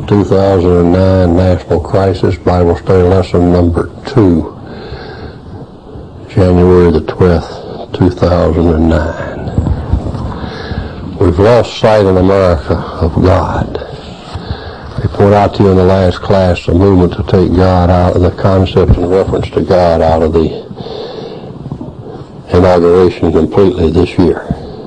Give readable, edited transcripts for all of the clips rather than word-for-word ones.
2009 National Crisis Bible Study Lesson number 2, January the 12th, 2009. We've lost sight in America of God. We point out to you in the last class the movement to take God out of the concept and reference to God out of the inauguration completely this year.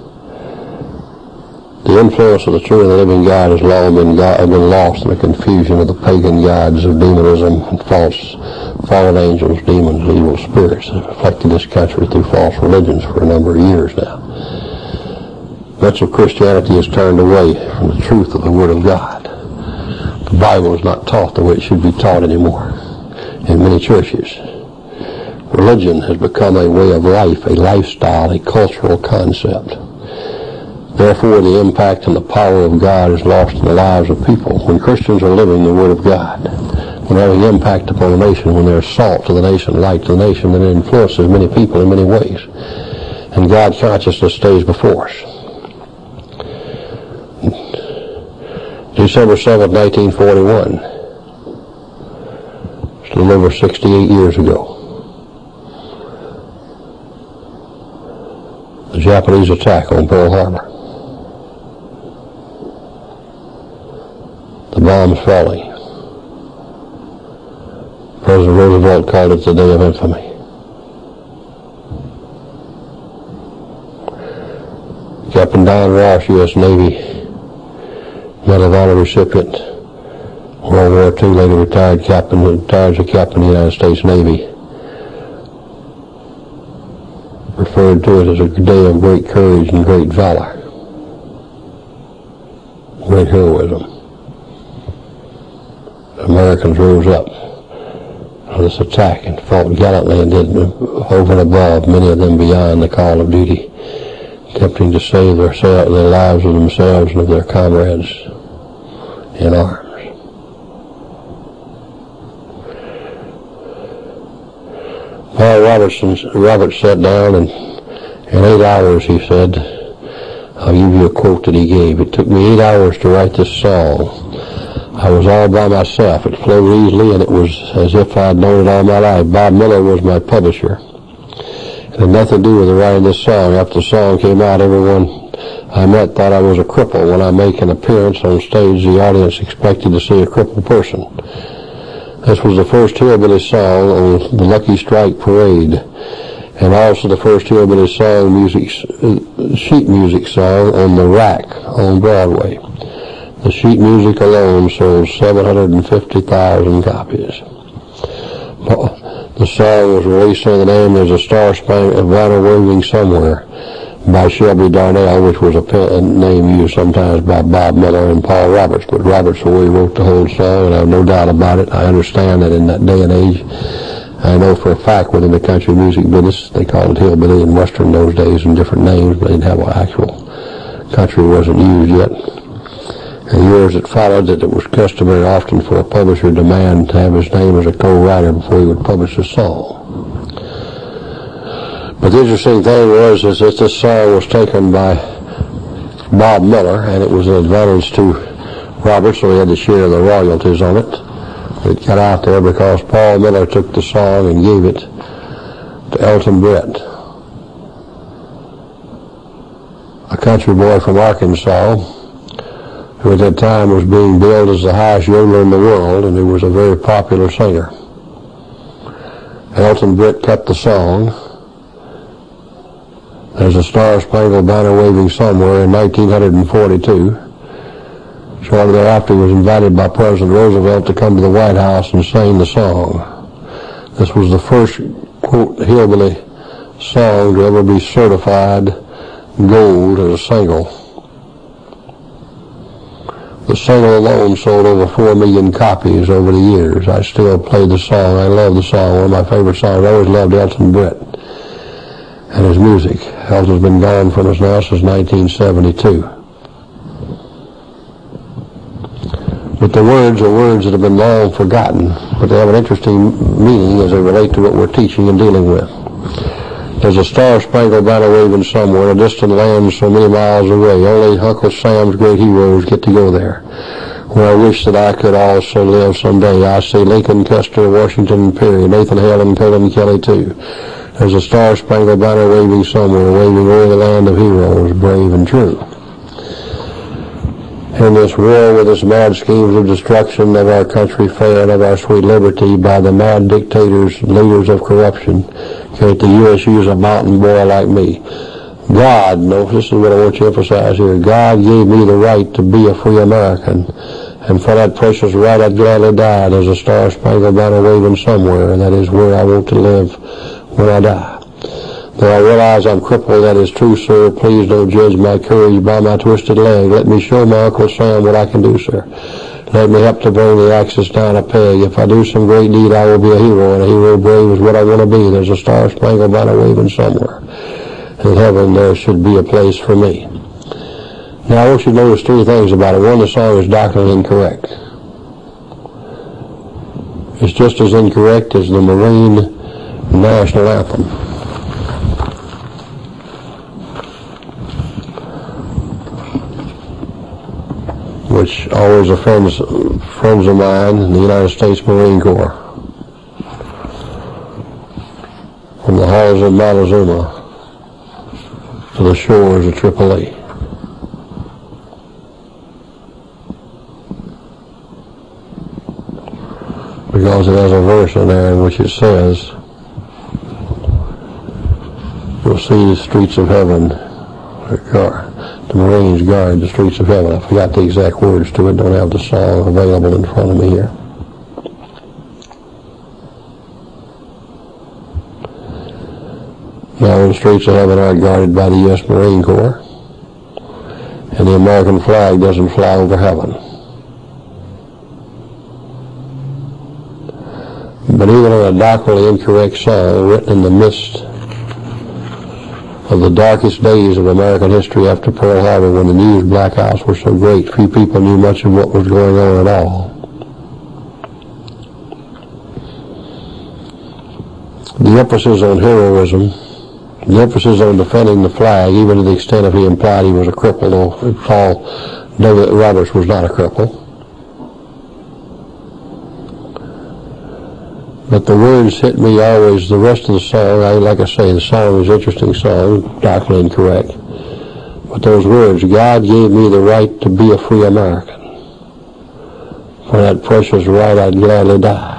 The influence of the true and the living God has long been lost in the confusion of the pagan gods of demonism and fallen angels, demons, evil spirits that have afflicted this country through false religions for a number of years now. Much of Christianity has turned away from the truth of the Word of God. The Bible is not taught the way it should be taught anymore in many churches. Religion has become a way of life, a lifestyle, a cultural concept. Therefore, the impact and the power of God is lost in the lives of people. When Christians are living the Word of God, when they're having impact upon the nation, when they're salt to the nation, light to the nation, then it influences many people in many ways. And God consciousness stays before us. December 7th, 1941. It's a little over 68 years ago. The Japanese attack on Pearl Harbor. The bombs falling. President Roosevelt called it the Day of Infamy. Captain Don Ross, U.S. Navy Medal of Honor recipient, World War II, later retired as a captain of the United States Navy, referred to it as a day of great courage and great valor, great heroism. Americans rose up for this attack and fought gallantly and did over and above, many of them beyond the call of duty, attempting to save the lives of themselves and of their comrades in arms. Paul Roberts sat down and in 8 hours, he said, I'll give you a quote that he gave. It took me 8 hours to write this song. I was all by myself. It flowed easily, and it was as if I'd known it all my life. Bob Miller was my publisher. It had nothing to do with the writing of this song. After the song came out, everyone I met thought I was a cripple. When I make an appearance on stage, the audience expected to see a crippled person. This was the first hillbilly song on the Lucky Strike Parade, and also the first hillbilly sheet music song on the Rack on Broadway. The sheet music alone sold 750,000 copies. The song was released under the name There's a Star-Spangled Banner Waving Somewhere by Shelby Darnell, which was a name used sometimes by Bob Miller and Paul Roberts, but Roberts really wrote the whole song, and I have no doubt about it. I understand that in that day and age, I know for a fact within the country music business, they called it hillbilly and western those days and different names, but they didn't have an actual country wasn't used yet. In years that followed, that it was customary often for a publisher to demand to have his name as a co-writer before he would publish a song. But the interesting thing was is that this song was taken by Bob Miller, and it was an advantage to Robert, so he had to share the royalties on it. It got out there because Paul Miller took the song and gave it to Elton Brett, a country boy from Arkansas, who at that time was being billed as the highest yodeler in the world, and who was a very popular singer. Elton Brett cut the song, There's a Star-Spangled Banner Waving Somewhere, in 1942. Shortly thereafter, he was invited by President Roosevelt to come to the White House and sing the song. This was the first, quote, hillbilly song to ever be certified gold as a single. The single alone sold over 4 million copies over the years. I still play the song. I love the song. One of my favorite songs. I always loved Elton Brett and his music. Elton's been gone from us now since 1972. But the words are words that have been long forgotten, but they have an interesting meaning as they relate to what we're teaching and dealing with. There's a star-spangled banner waving somewhere in a distant land so many miles away. Only Uncle Sam's great heroes get to go there. where I wish that I could also live someday. I see Lincoln, Custer, Washington, and Perry, Nathan Hale, and Cullen Kelly, too. There's a star-spangled banner waving somewhere, waving o'er the land of heroes, brave and true. In this war with its mad schemes of destruction of our country fair and of our sweet liberty by the mad dictators, leaders of corruption, can't the U.S. use a mountain boy like me? God, no, this is what I want you to emphasize here, God gave me the right to be a free American, and for that precious right I'd gladly die. There's a star-spangled banner waving somewhere, and that is where I want to live when I die. Though I realize I'm crippled, that is true, sir. Please don't judge my courage by my twisted leg. Let me show my Uncle Sam what I can do, sir. Let me help to bring the axis down a peg. If I do some great deed, I will be a hero, and a hero brave is what I want to be. There's a star-spangled banner waving somewhere. In heaven, there should be a place for me. Now, I want you to notice three things about it. One, the song is doctrinally incorrect. It's just as incorrect as the Marine national anthem. Which always offends friends of mine in the United States Marine Corps. From the halls of Montezuma to the shores of Tripoli. Because it has a verse in there in which it says, you'll see the streets of heaven, the Marines guard the streets of heaven. I forgot the exact words to it, don't have the song available in front of me here. Now, the streets of heaven are guarded by the U.S. Marine Corps, and the American flag doesn't fly over heaven. But even in a doctrinally incorrect song written in the midst of the darkest days of American history after Pearl Harbor, when the news blackouts were so great, few people knew much of what was going on at all. The emphasis on heroism, the emphasis on defending the flag, even to the extent of he implied he was a cripple, though Paul David Roberts was not a cripple. But the words hit me always. The rest of the song, like I say, the song is an interesting song, doctrinally incorrect. But those words, God gave me the right to be a free American. For that precious right, I'd gladly die.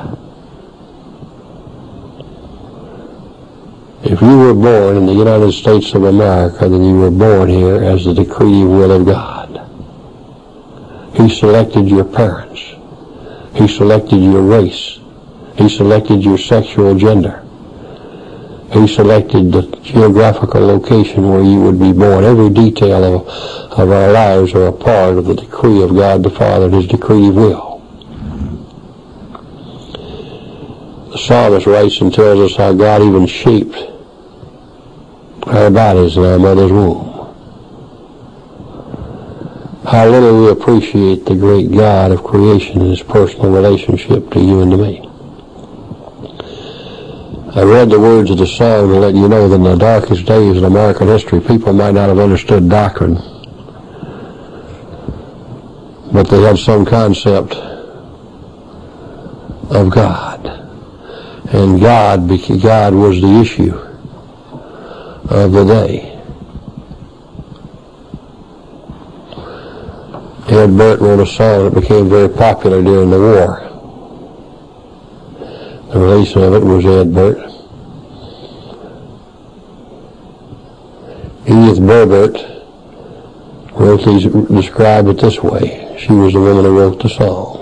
If you were born in the United States of America, then you were born here as the decreed will of God. He selected your parents. He selected your race. He selected your sexual gender. He selected the geographical location where you would be born. Every detail of our lives are a part of the decree of God the Father and His decreed will. The psalmist writes and tells us how God even shaped our bodies in our mother's womb. How little we appreciate the great God of creation and His personal relationship to you and to me. I read the words of the song to let you know that in the darkest days in American history, people might not have understood doctrine, but they had some concept of God. And God was the issue of the day. Ed Burt wrote a song that became very popular during the war. The release of it was Ed Burt. Edith Burbert described it this way. She was the woman who wrote the song.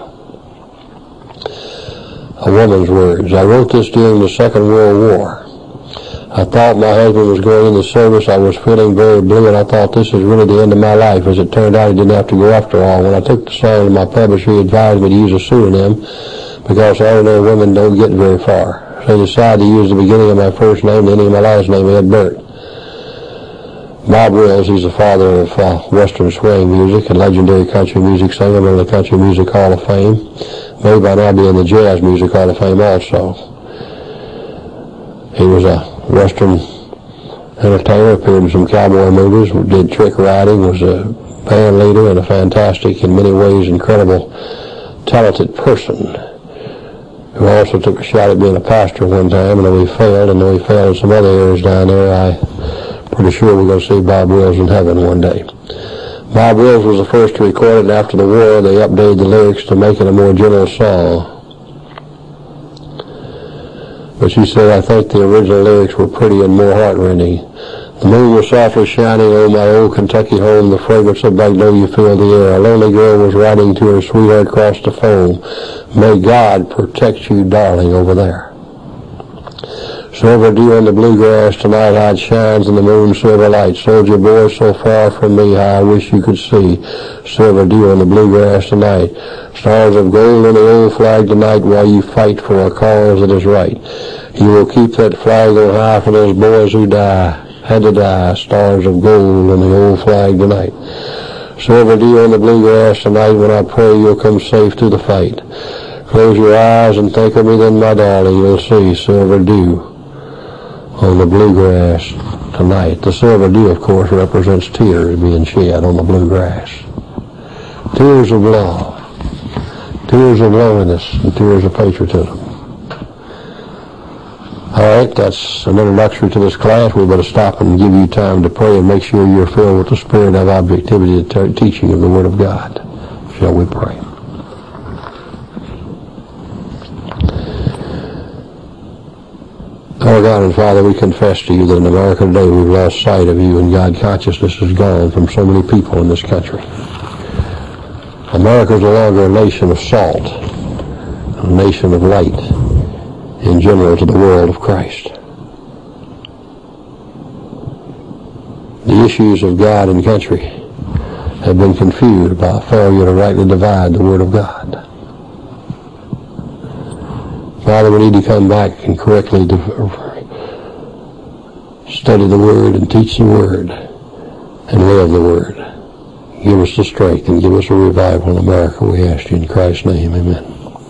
A woman's words. I wrote this during the Second World War. I thought my husband was going in the service. I was feeling very blue, and I thought this is really the end of my life. As it turned out, he didn't have to go after all. When I took the song to my publisher, he advised me to use a pseudonym because ordinary women don't get very far. So I decided to use the beginning of my first name, the ending of my last name, Ed Burt. Bob Wills, he's the father of Western swing music and legendary country music singer, member of the Country Music Hall of Fame. May by now be in the Jazz Music Hall of Fame also. He was a Western entertainer, appeared in some cowboy movies, did trick riding, was band leader and a fantastic, in many ways incredible, talented person, who also took a shot at being a pastor one time, and though he failed, and though he failed in some other areas down there, I'm pretty sure we're going to see Bob Wills in heaven one day. Bob Wills was the first to record it, and after the war, they updated the lyrics to make it a more general song. But she said, I think the original lyrics were pretty and more heart-rending. The moon was softly shining over my old Kentucky home, the fragrance of magnolia filled the air. A lonely girl was writing to her sweetheart across the foam. May God protect you, darling, over there. Silver dew on the bluegrass tonight, how it shines in the moon's silver light. Soldier boy, so far from me, how I wish you could see. Silver dew on the bluegrass tonight. Stars of gold on the old flag tonight, while you fight for a cause that is right. You will keep that flag on high for those boys who had to die. Stars of gold on the old flag tonight. Silver dew on the bluegrass tonight, when I pray you'll come safe through the fight. Close your eyes and think of me then, my darling, you'll see silver dew on the bluegrass tonight. The silver dew, of course, represents tears being shed on the bluegrass. Tears of love, tears of loneliness, and tears of patriotism. All right, that's an introductory to this class. We better stop and give you time to pray and make sure you're filled with the spirit of objectivity and teaching of the Word of God. Shall we pray? Our God and Father, we confess to you that in America today we've lost sight of you, and God consciousness is gone from so many people in this country. America is no longer a nation of salt, a nation of light in general to the world of Christ. The issues of God and country have been confused by a failure to rightly divide the Word of God. Father, we need to come back and correctly study the Word and teach the Word and live the Word. Give us the strength and give us a revival in America, we ask you in Christ's name, amen.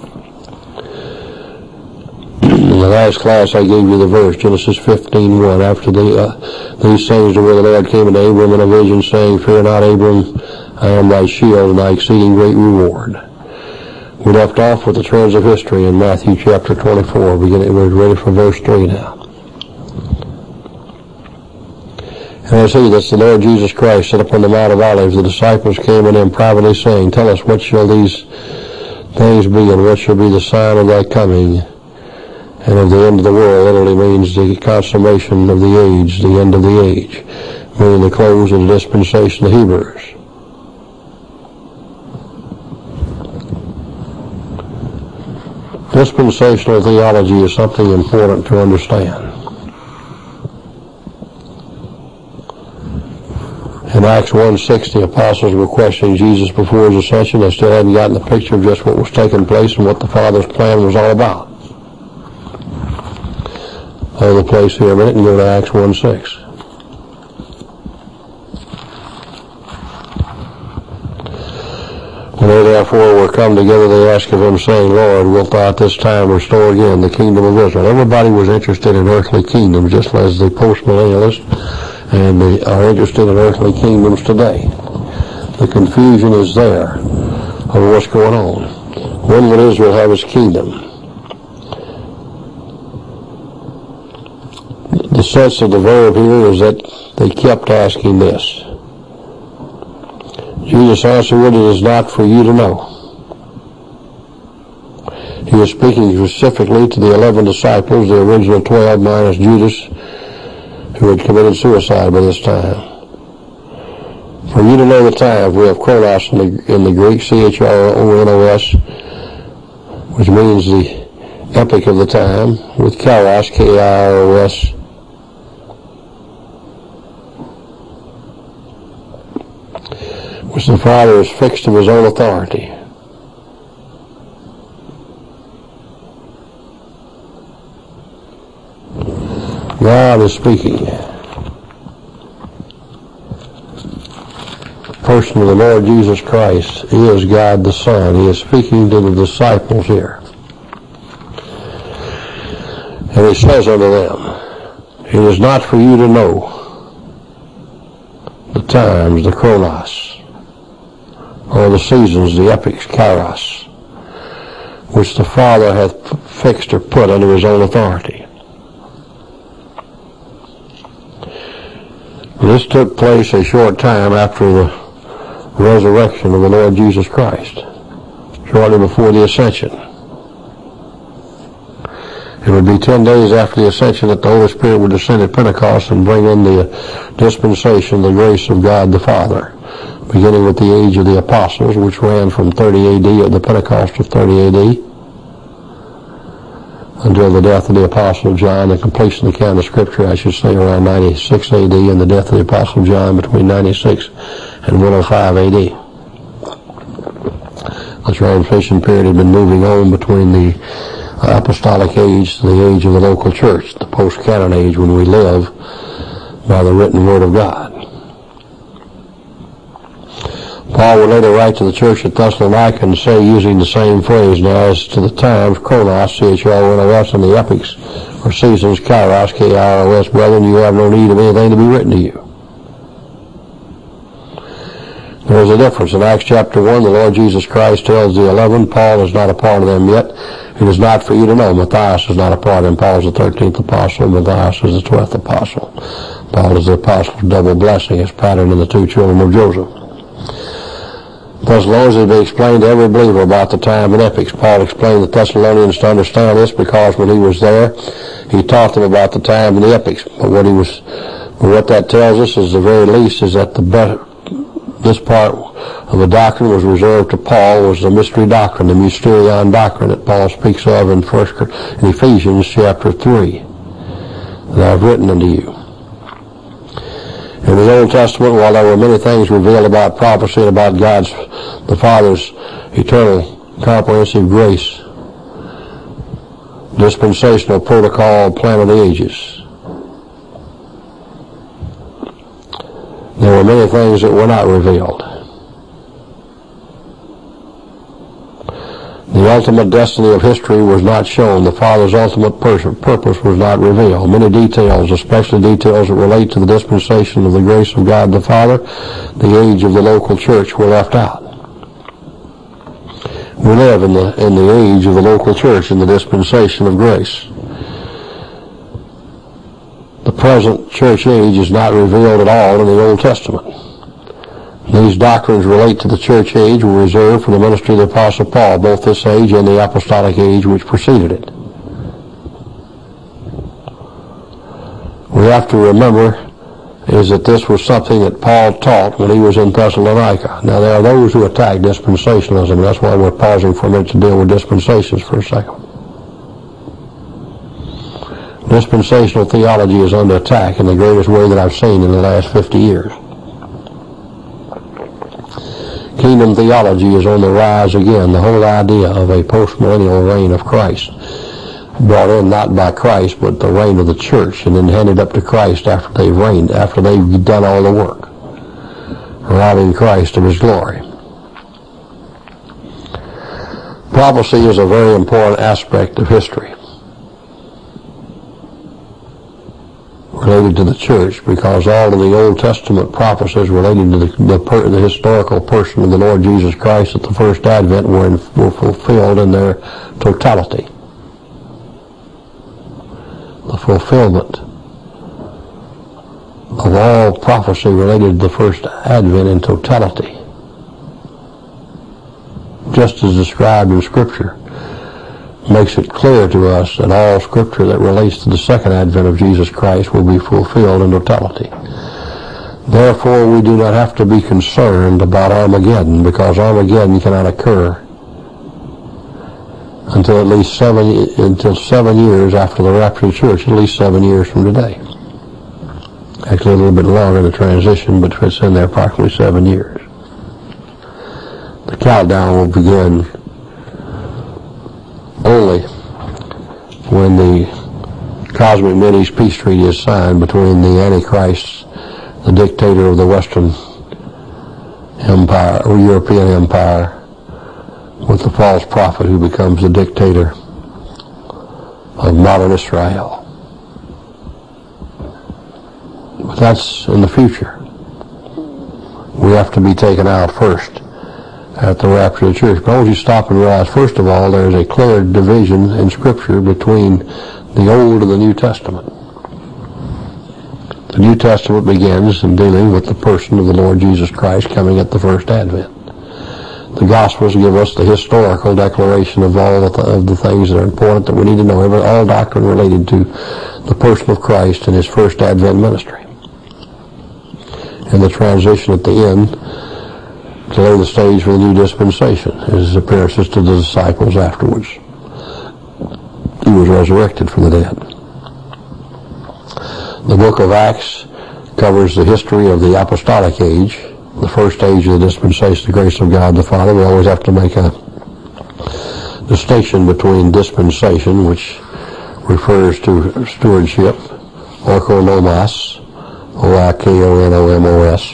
In the last class I gave you the verse, Genesis 15:1. After these things the word of the Lord came unto Abram in a vision, saying, Fear not, Abram, I am thy shield and thy exceeding great reward. We left off with the trends of history in Matthew chapter 24. We're ready for verse 3 now. And I see that's the Lord Jesus Christ set upon the Mount of Olives. The disciples came unto him privately, saying, Tell us, what shall these things be, and what shall be the sign of thy coming and of the end of the world? Literally means the consummation of the age, the end of the age, meaning the close of the dispensation of the Hebrews. Dispensational theology is something important to understand. In Acts 1:6, the apostles were questioning Jesus before his ascension. They still hadn't gotten the picture of just what was taking place and what the Father's plan was all about. Hold the place here a minute and go to Acts 1:6. When they therefore were come together, they asked of him, saying, Lord, wilt thou at this time restore again the kingdom of Israel? Everybody was interested in earthly kingdoms, just as the postmillennialists and they are interested in earthly kingdoms today. The confusion is there of what's going on. When will Israel have its kingdom? The sense of the verb here is that they kept asking this. Jesus answered, It is not for you to know. He was speaking specifically to the 11 disciples, the original 12 minus Judas, who had committed suicide by this time. For you to know the time, we have chronos in the Greek, C-H-R-O-N-O-S, which means the epoch of the time, with kairos, K-I-R-O-S, which the Father is fixed of his own authority. God is speaking. The person of the Lord Jesus Christ is God the Son. He is speaking to the disciples here. And he says unto them, It is not for you to know the times, the chronos, or the seasons, the epochs, kairos, which the Father hath fixed or put under his own authority. This took place a short time after the resurrection of the Lord Jesus Christ, shortly before the ascension. It would be 10 days after the ascension that the Holy Spirit would descend at Pentecost and bring in the dispensation, the grace of God the Father, beginning with the age of the apostles, which ran from 30 A.D. at the Pentecost of 30 A.D. until the death of the Apostle John, the completion of the canon of Scripture, I should say, around 96 A.D., and the death of the Apostle John between 96 and 105 A.D. The transition period had been moving on between the apostolic age to the age of the local church, the post-canon age, when we live by the written Word of God. Paul would later write to the church at Thessalonica and say, using the same phrase, now as to the times, chronos, C-H-R-O-N-O-S, and the epochs, or seasons, kairos, K-I-R-O-S, brethren, you have no need of anything to be written to you. There is a difference. In Acts chapter 1, the Lord Jesus Christ tells the 11, Paul is not a part of them yet. It is not for you to know. Matthias is not a part of them. Paul is the 13th apostle. Matthias is the 12th apostle. Paul is the apostle's double blessing, as patterned in the two children of Joseph. Thessalonians is to be explained to every believer about the time and epochs. Paul explained the Thessalonians to understand this because when he was there, he taught them about the time and the epochs. But what that tells us is the very least is that this part of the doctrine was reserved to Paul, was the mystery doctrine, the mysterion doctrine that Paul speaks of in Ephesians chapter 3, that I have written unto you. In the Old Testament, while there were many things revealed about prophecy and about God's, the Father's eternal comprehensive grace, dispensational protocol, plan of the ages, there were many things that were not revealed. The ultimate destiny of history was not shown. The Father's ultimate purpose was not revealed. Many details, especially details that relate to the dispensation of the grace of God the Father, the age of the local church, were left out. We live in the age of the local church, in the dispensation of grace. The present church age is not revealed at all in the Old Testament. These doctrines relate to the church age were reserved for the ministry of the Apostle Paul, both this age and the apostolic age which preceded it. We have to remember is that this was something that Paul taught when he was in Thessalonica. Now, there are those who attack dispensationalism, and that's why we're pausing for a minute to deal with dispensations for a second. Dispensational theology is under attack in the greatest way that I've seen in the last 50 years. Kingdom theology is on the rise again. The whole idea of a post-millennial reign of Christ, brought in not by Christ, but the reign of the church, and then handed up to Christ after they've reigned, after they've done all the work, robbing Christ of his glory. Prophecy is a very important aspect of history related to the church, because all of the Old Testament prophecies relating to the historical person of the Lord Jesus Christ at the first advent were fulfilled in their totality. The fulfillment of all prophecy related to the first advent in totality, just as described in Scripture, makes it clear to us that all Scripture that relates to the second advent of Jesus Christ will be fulfilled in totality. Therefore, we do not have to be concerned about Armageddon, because Armageddon cannot occur until 7 years after the rapture of the church, at least 7 years from today. Actually, a little bit longer, the transition, but it's in there approximately 7 years. The countdown will begin only when the Cosmic Mideast Peace Treaty is signed between the Antichrist, the dictator of the Western Empire, or European Empire, with the false prophet who becomes the dictator of modern Israel. But that's in the future. We have to be taken out first at the rapture of the church. But I want you to stop and realize, first of all, there's a clear division in Scripture between the Old and the New Testament. The New Testament begins in dealing with the person of the Lord Jesus Christ coming at the first advent. The Gospels give us the historical declaration of all of the things that are important that we need to know, all doctrine related to the person of Christ and his first advent ministry. And the transition at the end to lay the stage for the new dispensation is his appearances to the disciples afterwards. He was resurrected from the dead. The book of Acts covers the history of the apostolic age, the first age of the dispensation, the grace of God the Father. We always have to make a distinction between dispensation, which refers to stewardship, oikonomos, O-I-K-O-N-O-M-O-S,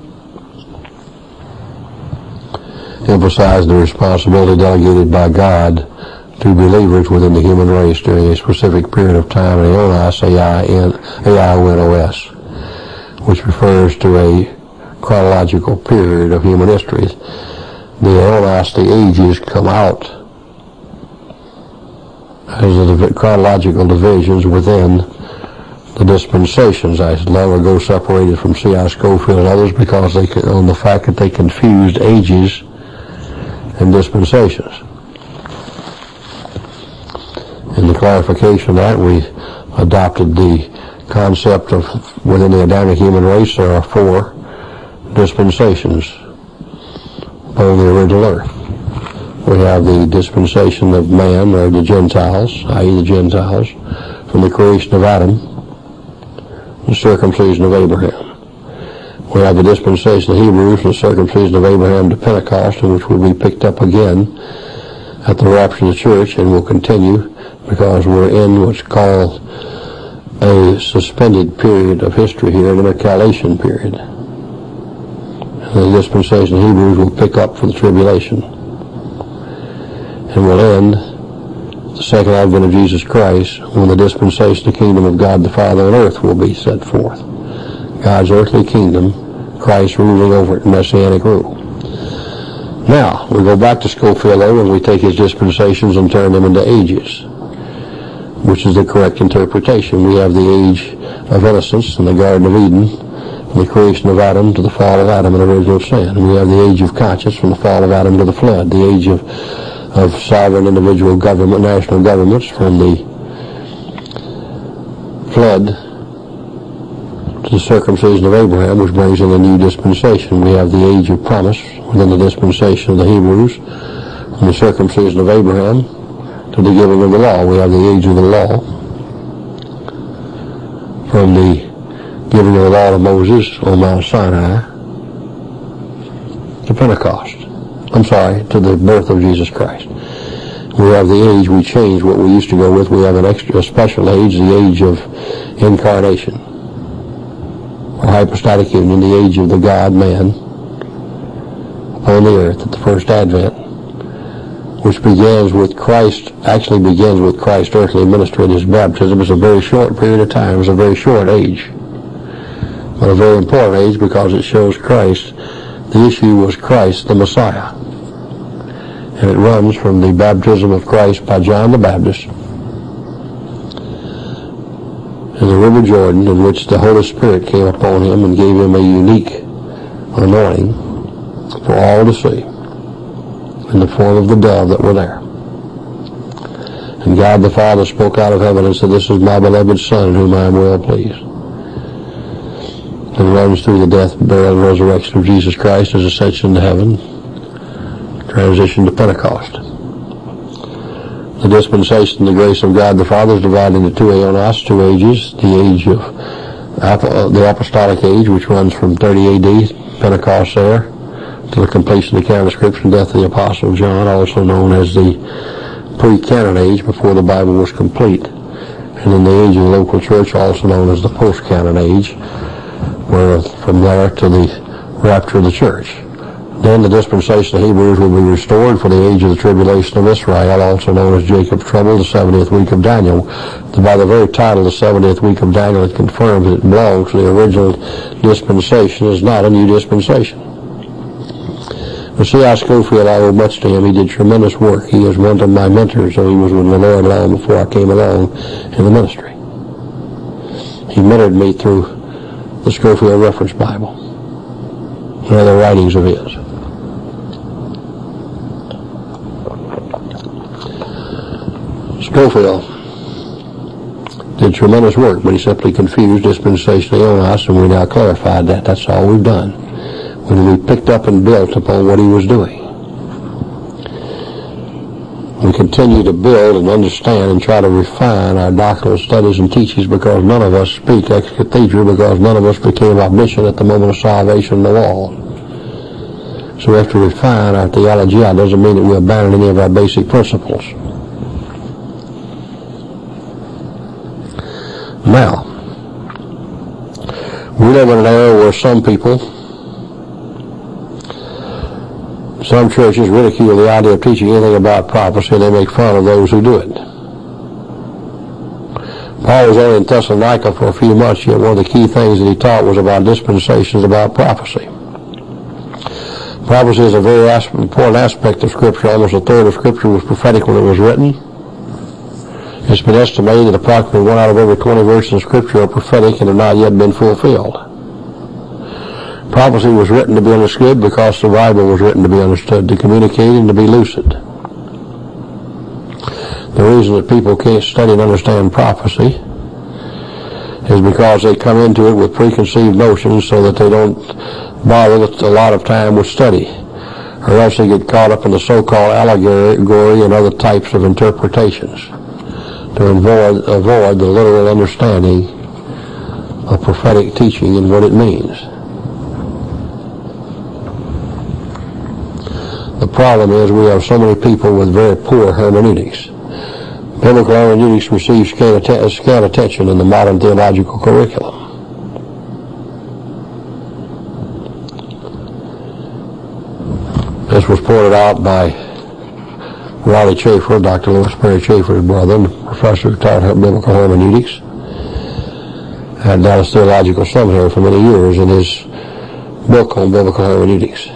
emphasize the responsibility delegated by God to believers within the human race during a specific period of time, and Aionos, A-I-O-N-O-S, which refers to a chronological period of human history. The Aionos, the ages, come out as the chronological divisions within the dispensations. I long ago separated from C.I. Scofield and others because on the fact that they confused ages and dispensations. In the clarification of that, we adopted the concept of within the Adamic human race there are 4 dispensations on the original earth. We have the dispensation of man, or the Gentiles, i.e. the Gentiles, from the creation of Adam, the circumcision of Abraham. We have the dispensation of the Hebrews from the circumcision of Abraham to Pentecost, in which will be picked up again at the rapture of the church, and will continue because we're in what's called a suspended period of history here, an intercalation period. And the dispensation of Hebrews will pick up for the tribulation, and will end the second advent of Jesus Christ when the dispensation of the kingdom of God the Father on earth will be set forth. God's earthly kingdom, Christ ruling over it in messianic rule. Now, we go back to Scofield and we take his dispensations and turn them into ages, which is the correct interpretation. We have the age of innocence in the Garden of Eden, from the creation of Adam to the fall of Adam in original sin. And we have the age of conscience from the fall of Adam to the flood, the age of sovereign individual government, national governments, from the flood to the circumcision of Abraham, which brings in the new dispensation. We have the age of promise within the dispensation of the Hebrews, from the circumcision of Abraham to the giving of the law. We have the age of the law, from the giving of the law to Moses on Mount Sinai to Pentecost. To the birth of Jesus Christ. We have the age, we change what we used to go with. We have a special age, the age of incarnation, or hypostatic union, the age of the God-man upon the earth at the first advent, which begins with Christ's earthly ministry and his baptism. It's a very short period of time. It's a very short age, but a very important age because it shows Christ. The issue was Christ, the Messiah. And it runs from the baptism of Christ by John the Baptist in the River Jordan, in which the Holy Spirit came upon him and gave him a unique anointing for all to see, in the form of the dove that were there. And God the Father spoke out of heaven and said, "This is my beloved Son, in whom I am well pleased." And runs through the death, burial, and resurrection of Jesus Christ, his ascension to heaven, transition to Pentecost. The dispensation, the grace of God the Father, is divided into 2 aeonos, 2 ages. The age of the apostolic age, which runs from 30 A.D., Pentecost there, to the completion of the canon of Scripture and death of the Apostle John, also known as the pre-canon age, before the Bible was complete. And then the age of the local church, also known as the post-canon age, where from there to the rapture of the church. Then the dispensation of Hebrews will be restored for the age of the tribulation of Israel, also known as Jacob's trouble, the 70th week of Daniel. By the very title, the 70th week of Daniel, it confirms that it belongs to the original dispensation. It's not a new dispensation. But C.I. Scofield, I owe much to him. He did tremendous work. He is one of my mentors, so he was with the Lord long before I came along in the ministry. He mentored me through the Scofield Reference Bible and other writings of his. Scofield did tremendous work, but he simply confused dispensational eons, and we now clarified that. That's all we've done. When we picked up and built upon what he was doing. We continue to build and understand and try to refine our doctrinal studies and teachings, because none of us speak ex cathedra, because none of us became omniscient at the moment of salvation in the law. So we have to refine our theology. That doesn't mean that we abandon any of our basic principles. Now, we live in an era where some churches ridicule the idea of teaching anything about prophecy, and they make fun of those who do it. Paul was only in Thessalonica for a few months, yet one of the key things that he taught was about dispensations, about prophecy. Prophecy is a very important aspect of Scripture. Almost a third of Scripture was prophetic when it was written. It's been estimated that approximately 1 out of every 20 verses in Scripture are prophetic and have not yet been fulfilled. Prophecy was written to be understood because the Bible was written to be understood, to communicate and to be lucid. The reason that people can't study and understand prophecy is because they come into it with preconceived notions, so that they don't bother with a lot of time with study, or else they get caught up in the so-called allegory and other types of interpretations to avoid the literal understanding of prophetic teaching and what it means. The problem is we have so many people with very poor hermeneutics. Biblical hermeneutics receives scant attention in the modern theological curriculum. This was pointed out by Riley Chafer, Dr. Lewis Perry Chafer's brother, and professor who taught biblical hermeneutics at Dallas Theological Seminary for many years, in his book on biblical hermeneutics.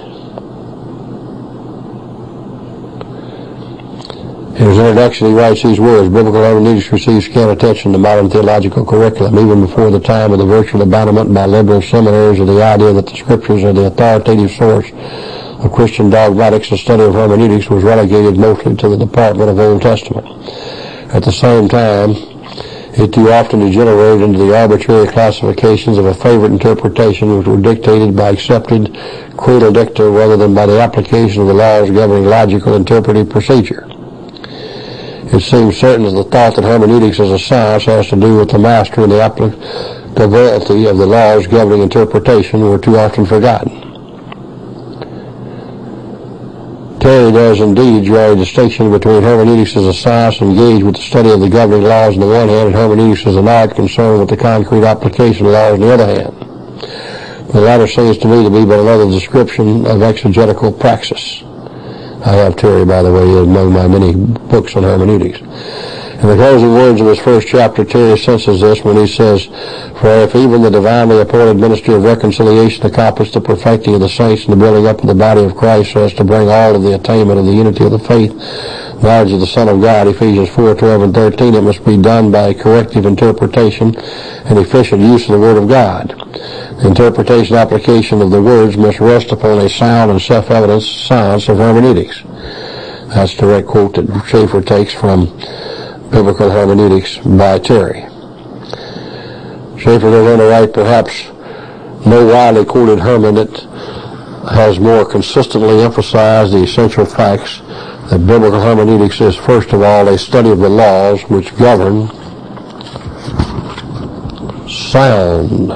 In his introduction, he writes these words: biblical hermeneutics receives scant attention in the modern theological curriculum, even before the time of the virtual abandonment by liberal seminaries of the idea that the Scriptures are the authoritative source of Christian dogmatics. The study of hermeneutics was relegated mostly to the department of Old Testament. At the same time, it too often degenerated into the arbitrary classifications of a favorite interpretation, which were dictated by accepted creedal dicta rather than by the application of the laws governing logical interpretive procedure. It seems certain that the thought that hermeneutics as a science has to do with the mastery and the applicability of the laws governing interpretation were too often forgotten. Terry does indeed draw a distinction between hermeneutics as a science engaged with the study of the governing laws on the one hand, and hermeneutics as an art concerned with the concrete application of laws on the other hand. The latter seems to me to be but another description of exegetical praxis. I have Terry, by the way, among my many books on hermeneutics. In the closing words of his first chapter, Terry senses this when he says, "For if even the divinely appointed ministry of reconciliation accomplished the perfecting of the saints and the building up of the body of Christ so as to bring all to the attainment of the unity of the faith, knowledge of the Son of God," Ephesians 4:12 and 13, "it must be done by a corrective interpretation and efficient use of the Word of God. The interpretation and application of the words must rest upon a sound and self-evident science of hermeneutics." That's a direct quote that Chafer takes from Biblical Hermeneutics by Terry. Chafer goes on to write, "Perhaps no widely quoted hermeneutic that has more consistently emphasized the essential facts that biblical hermeneutics is, first of all, a study of the laws which govern sound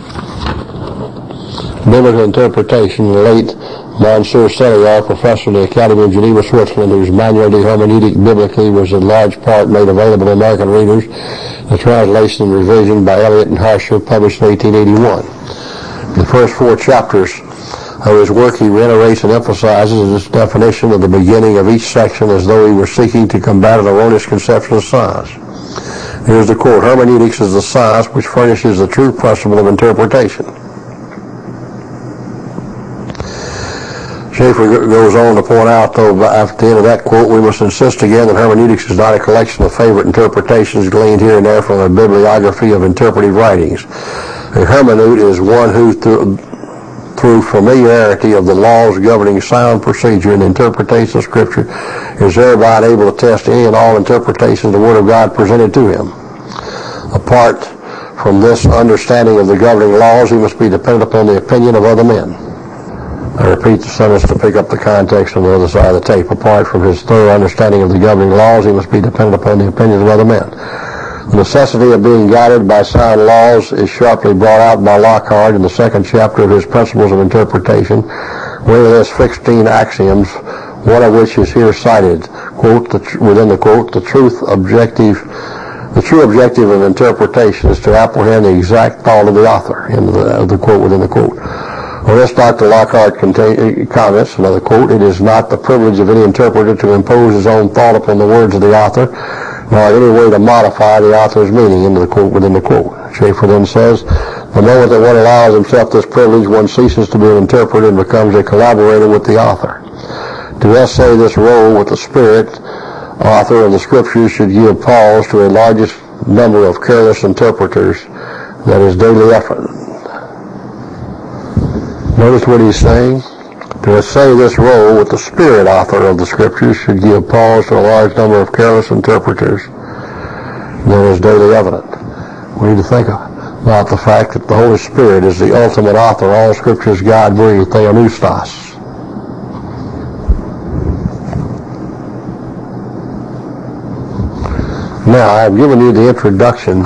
biblical interpretation." The late Monsieur Céliard, professor in the Academy of Geneva, Switzerland, whose Manual de Herméneutique Biblically was in large part made available to American readers, the translation and revision by Elliott and Harsher, published in 1881. In the first 4 chapters of his work, he reiterates and emphasizes his definition of the beginning of each section as though he were seeking to combat an erroneous conception of science. Here's the quote: "Hermeneutics is the science which furnishes the true principle of interpretation." Schaeffer goes on to point out, though, at the end of that quote, we must insist again that hermeneutics is not a collection of favorite interpretations gleaned here and there from a bibliography of interpretive writings. A hermeneut is one who, through familiarity of the laws governing sound procedure and interpretation of Scripture, is thereby able to test any and all interpretations of the Word of God presented to him. Apart from this understanding of the governing laws, he must be dependent upon the opinion of other men. I repeat the sentence to pick up the context on the other side of the tape. Apart from his thorough understanding of the governing laws, he must be dependent upon the opinions of other men. The necessity of being guided by sound laws is sharply brought out by Lockhart in the second chapter of his Principles of Interpretation, where he lists 16 axioms, one of which is here cited. Quote, within the quote, the true objective of interpretation is to apprehend the exact thought of the author, end of the quote within the quote. On this, Dr. Lockhart comments, another quote, it is not the privilege of any interpreter to impose his own thought upon the words of the author, nor in any way to modify the author's meaning, into the quote within the quote. Schaeffer then says, the moment that one allows himself this privilege, one ceases to be an interpreter and becomes a collaborator with the author. To essay this role with the Spirit, author of the Scriptures should give pause to a largest number of careless interpreters that is daily effort. Notice what he's saying. To essay this role with the Spirit, author of the Scriptures, should give pause to a large number of careless interpreters that is daily evident. We need to think about the fact that the Holy Spirit is the ultimate author. All Scripture is God-breathed, theopneustos. Now, I've given you the introduction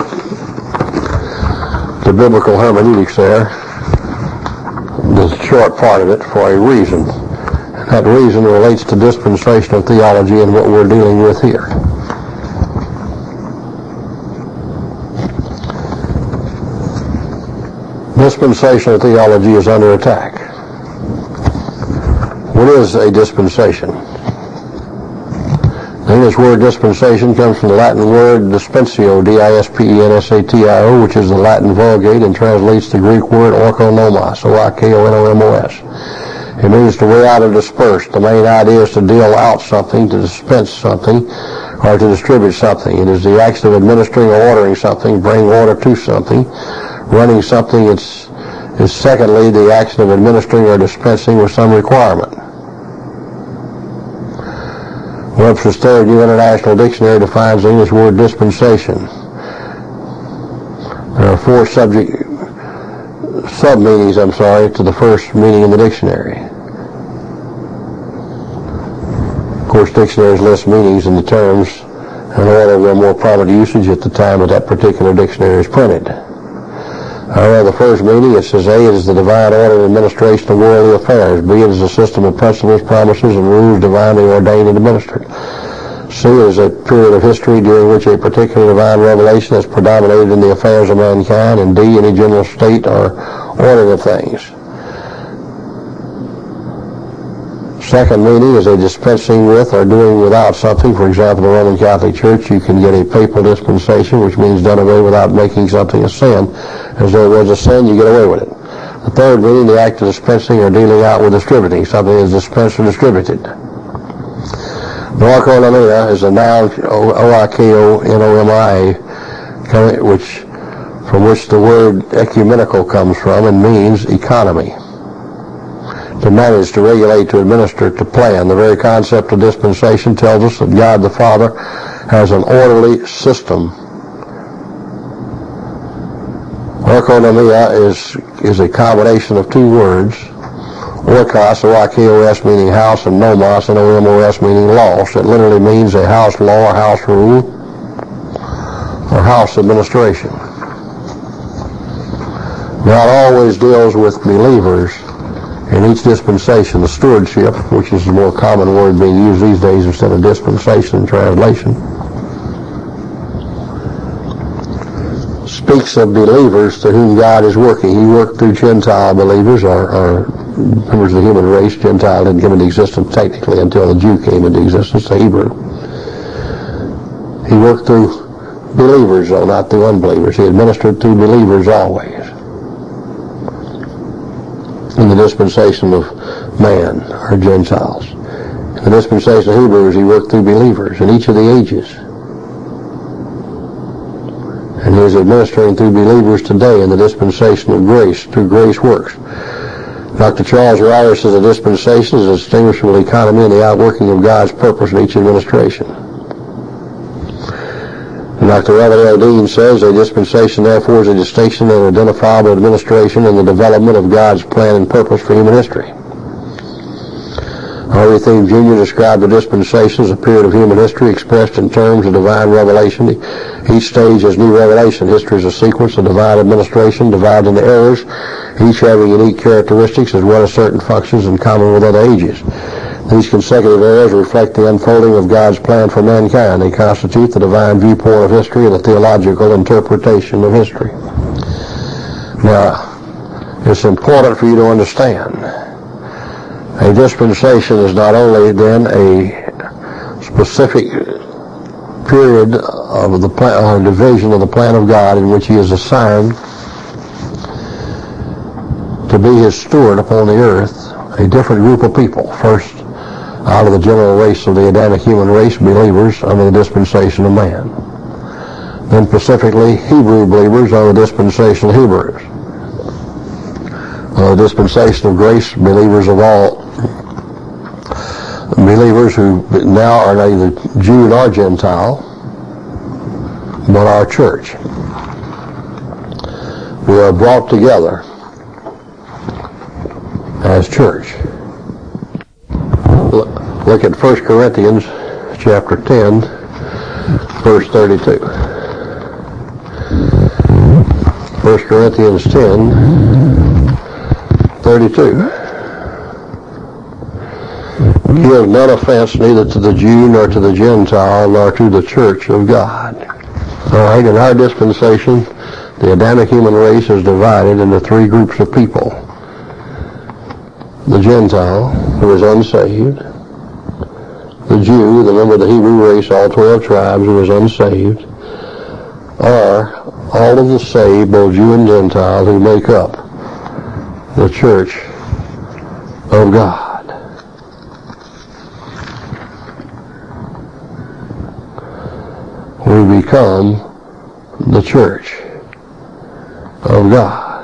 to biblical hermeneutics there, the short part of it, for a reason. And that reason relates to dispensational theology and what we're dealing with here. Dispensational theology is under attack. What is a dispensation? The English word dispensation comes from the Latin word dispensio, D-I-S-P-E-N-S-A-T-I-O, which is the Latin Vulgate and translates the Greek word oikonomos, O-I-K-O-N-O-M-O-S. It means to weigh out or disperse. The main idea is to deal out something, to dispense something, or to distribute something. It is the action of administering or ordering something, bringing order to something. Running something is secondly the action of administering or dispensing with some requirement. Webster's Third New International Dictionary defines the English word dispensation. There are four sub-meanings, to the first meaning in the dictionary. Of course, dictionaries list meanings in the terms in order of their more prominent usage at the time that particular dictionary is printed. However, the first meaning, it says, A, it is the divine order and administration of worldly affairs. B, it is a system of principles, promises, and rules divinely ordained and administered. C, it is a period of history during which a particular divine revelation has predominated in the affairs of mankind. And D, any general state or order of things. Second meaning is a dispensing with or doing without something. For example, the Roman Catholic Church, you can get a papal dispensation, which means done away without making something a sin. As though it was a sin, you get away with it. The third meaning, the act of dispensing or dealing out with distributing. Something is dispensed or distributed. Oikonomia is a noun, O-I-K-O-N-O-M-I-A, from which the word ecumenical comes from and means economy. To manage, to regulate, to administer, to plan. The very concept of dispensation tells us that God the Father has an orderly system. Oikonomia is a combination of two words, oikos, O-I-K-O-S, meaning house, and nomos, N-O-M-O-S, meaning law. So it literally means a house law, or house rule, or house administration. God always deals with believers in each dispensation. The stewardship, which is the more common word being used these days instead of dispensation in translation, speaks of believers to whom God is working. He worked through Gentile believers, or members of the human race. Gentile didn't come into existence technically until the Jew came into existence, the Hebrew. He worked through believers, though, not through unbelievers. He administered through believers always. in the dispensation of man, or Gentiles. In the dispensation of Hebrews, he worked through believers in each of the ages. And he is administering through believers today in the dispensation of grace, through grace works. Dr. Charles Ryder says a dispensation is a distinguishable economy in the outworking of God's purpose in each administration. And Dr. Robert L. Dean says a dispensation therefore is a distinction and identifiable administration in the development of God's plan and purpose for human history. Henry Thiem Jr. described the dispensation as a period of human history expressed in terms of divine revelation. Each stage is new revelation. History is a sequence of divine administration divided into eras, each having unique characteristics as well as certain functions in common with other ages. These consecutive eras reflect the unfolding of God's plan for mankind. They constitute the divine viewpoint of history and the theological interpretation of history. Now, it's important for you to understand a dispensation is not only then a specific period of the plan, or division of the plan of God in which he is assigned to be his steward upon the earth, a different group of people. First, out of the general race of the Adamic human race, believers under the dispensation of man. Then specifically, Hebrew believers under the dispensation of Hebrews. The dispensation of grace, believers of all, believers who now are neither Jew nor Gentile, but our church. We are brought together as church. Look at 1 Corinthians chapter 10, verse 32. 1 Corinthians 10, 32. Give none offense neither to the Jew nor to the Gentile nor to the church of God. All right, in our dispensation, the Adamic human race is divided into three groups of people. The Gentile, who is unsaved. The Jew, the member of the Hebrew race, all 12 tribes, who is unsaved. Or all of the saved, both Jew and Gentile, who make up the church of God. We become the church of God.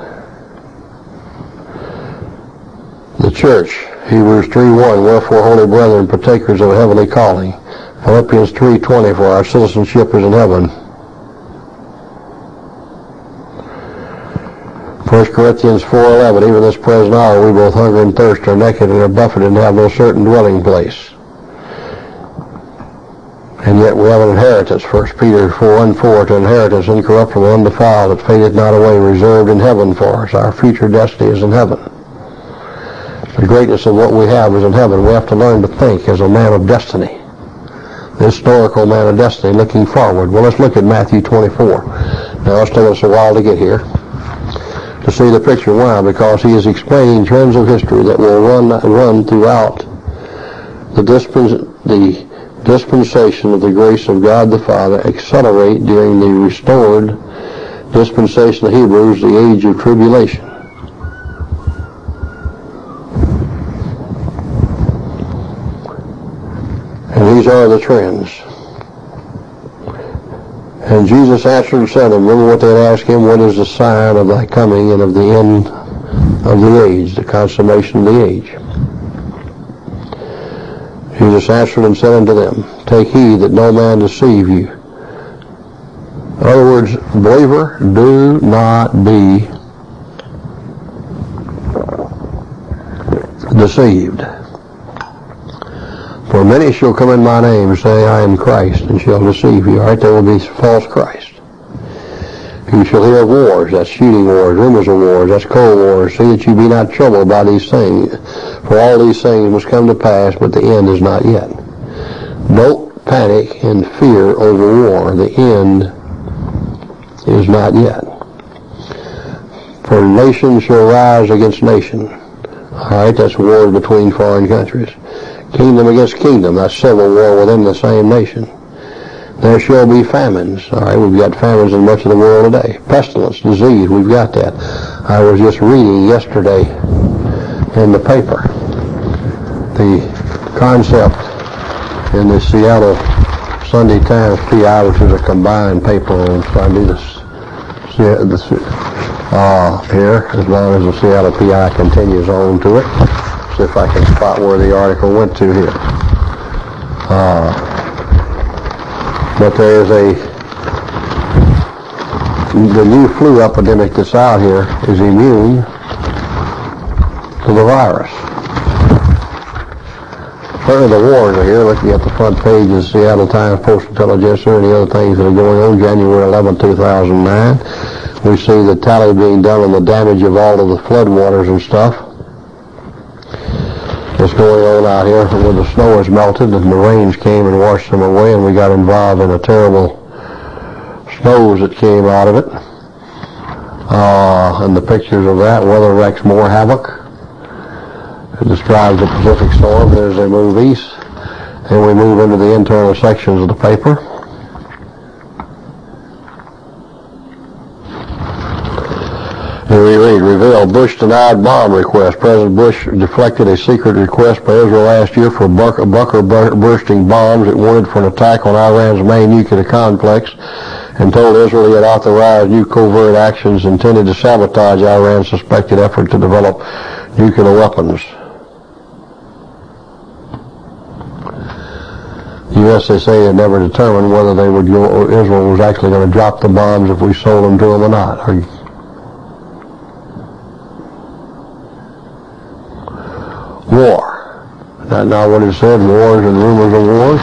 The church, Hebrews 3:1, wherefore, holy brethren, partakers of a heavenly calling. Philippians 3:20, for our citizenship is in heaven. 1 Corinthians 4:11, even this present hour we both hunger and thirst, are naked and are buffeted, and have no certain dwelling place. And yet we have an inheritance, 1 Peter 4:4, to inheritance incorruptible, undefiled, that fadeth not away, reserved in heaven for us. Our future destiny is in heaven. The greatness of what we have is in heaven. We have to learn to think as a man of destiny, the historical man of destiny, looking forward. Well, let's look at Matthew 24. Now, it's taken us a while to get here, to see the picture. Why? Because he is explaining trends of history that will run throughout the dispensation of the grace of God the Father, accelerate during the restored dispensation of Hebrews, the age of tribulation. And these are the trends. And Jesus answered and said, and remember what they had asked him, what is the sign of thy coming and of the end of the age, the consummation of the age? Jesus answered and said unto them, take heed that no man deceive you. In other words, believer, do not be deceived. For many shall come in my name and say, I am Christ, and shall deceive you. All right, there will be false Christ. You shall hear of wars, that's shooting wars, rumors of wars, that's cold wars. See that you be not troubled by these things. For all these things must come to pass, but the end is not yet. Don't panic and fear over war. The end is not yet. For nation shall rise against nation. All right, that's wars between foreign countries. Kingdom against kingdom, that's civil war within the same nation. There shall be famines. All right, we've got famines in much of the world today. Pestilence, disease, we've got that. I was just reading yesterday in the paper. The concept in the Seattle Sunday Times PI, which is a combined paper on Sunday, here, as long as the Seattle PI continues on to it. See if I can spot where the article went to here. But there is the new flu epidemic that's out here is immune to the virus. Certainly the wars are here, looking at the front page of the Seattle Times Post-Intelligencer and the other things that are going on. January 11, 2009. We see the tally being done on the damage of all of the floodwaters and stuff that's going on out here where the snow has melted and the rains came and washed them away, and we got involved in a terrible snows that came out of it. And the pictures of that, weather wreaks more havoc. It describes the Pacific storm as they move east, and we move into the internal sections of the paper. Here we read, revealed Bush denied bomb request. President Bush deflected a secret request by Israel last year for bunker-bursting bombs it wanted for an attack on Iran's main nuclear complex, and told Israel he had authorized new covert actions intended to sabotage Iran's suspected effort to develop nuclear weapons. The U.S., they say, had never determined whether they would go, or Israel was actually going to drop the bombs if we sold them to them or not. War. That's not what it said, wars and rumors of wars.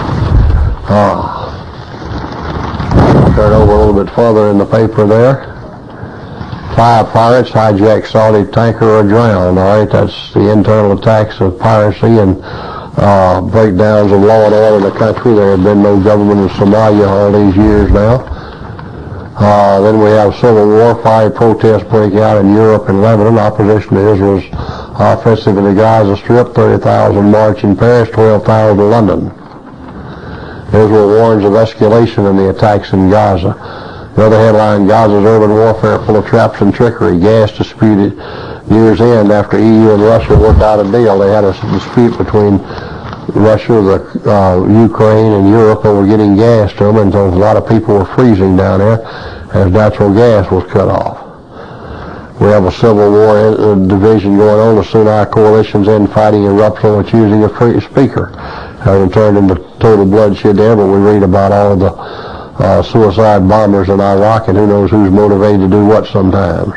Turn over a little bit further in the paper there. 5 pirates hijacked Saudi tanker or drowned. All right, that's the internal attacks of piracy and breakdowns of law and order in the country. There had been no government in Somalia all these years now. Then we have civil war, fiery protests break out in Europe and Lebanon, opposition to Israel's offensive in the Gaza Strip, 30,000 march in Paris, 12,000 in London. Israel warns of escalation in the attacks in Gaza. The other headline, Gaza's urban warfare full of traps and trickery. Gas disputed year's end after EU and Russia worked out a deal. They had a dispute between Russia, Ukraine, and Europe over getting gas to them, and so a lot of people were freezing down there as natural gas was cut off. We have a civil war division going on. As soon as our coalition's end, fighting erupts on the choosing a free speaker. Hasn't turned into total bloodshed there, but we read about all the suicide bombers in Iraq, and who knows who's motivated to do what sometimes.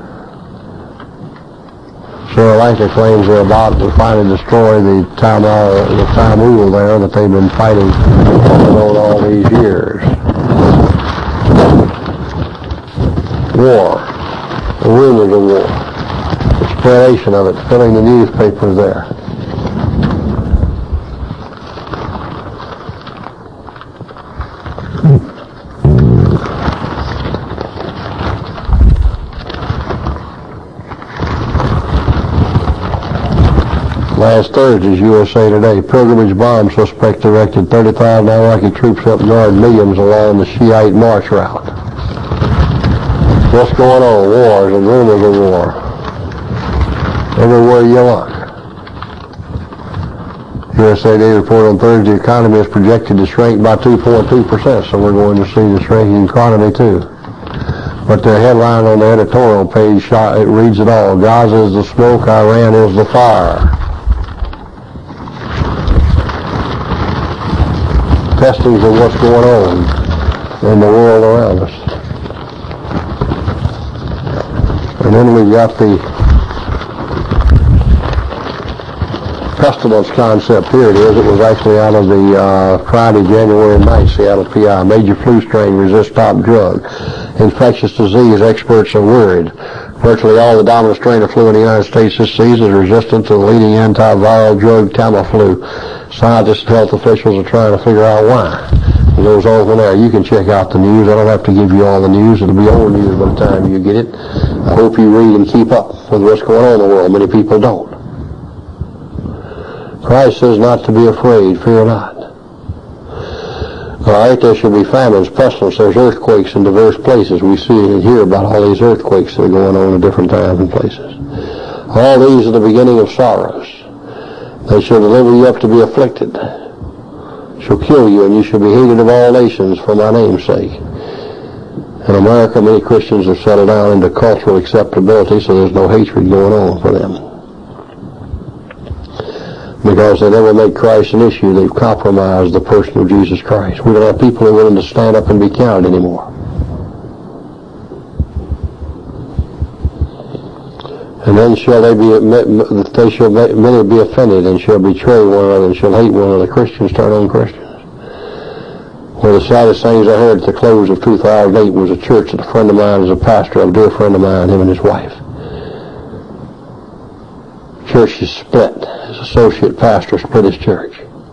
Sri Lanka claims they're about to finally destroy the Tamil there that they've been fighting on all these years. War. The rumors of war. The spreadation of it, filling the newspapers there. Last Thursday's USA Today, pilgrimage bomb suspect directed 30,000 Iraqi troops help guard millions along the Shiite march route. What's going on? Wars and rumors of war. Everywhere you look. USA Today report on Thursday, the economy is projected to shrink by 2.2%, so we're going to see the shrinking economy too. But their headline on the editorial page, it reads it all. Gaza is the smoke, Iran is the fire. Testings of what's going on in the world around us. And then we've got the pestilence concept. Here it is. It was actually out of the Friday, January 9th, Seattle PI. Major flu strain resists top drug. Infectious disease experts are worried. Virtually all the dominant strain of flu in the United States this season is resistant to the leading antiviral drug Tamiflu. Scientists and health officials are trying to figure out why. It goes on from there. You can check out the news. I don't have to give you all the news. It'll be old news by the time you get it. I hope you read and keep up with what's going on in the world. Many people don't. Christ says not to be afraid. Fear not. All right, there shall be famines, pestilence. There's earthquakes in diverse places. We see and hear about all these earthquakes that are going on in different times and places. All these are the beginning of sorrows. They shall deliver you up to be afflicted, shall kill you, and you shall be hated of all nations for my name's sake. In America, many Christians have settled down into cultural acceptability, so there's no hatred going on for them. Because they never made Christ an issue, they've compromised the person of Jesus Christ. We don't have people who are willing to stand up and be counted anymore. And then shall many be offended, and shall betray one another, and shall hate one another. Christians turn on Christians. One of the saddest things I heard at the close of 2008 was a church that a friend of mine is a pastor, a dear friend of mine, him and his wife. Church is split. His associate pastor split his church.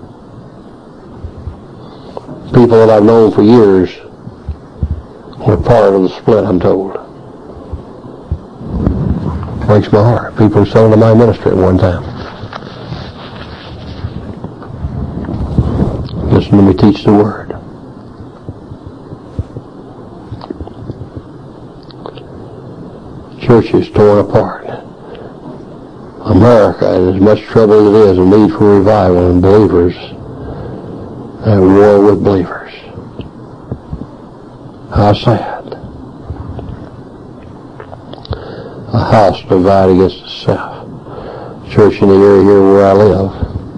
People that I've known for years were part of the split, I'm told. Breaks my heart. People who sold to my ministry at one time. Listen to me teach the Word. Churches torn apart. America, in as much trouble as it is, a need for revival, and believers at war with believers. How sad. A house divided against itself. Church in the area here where I live,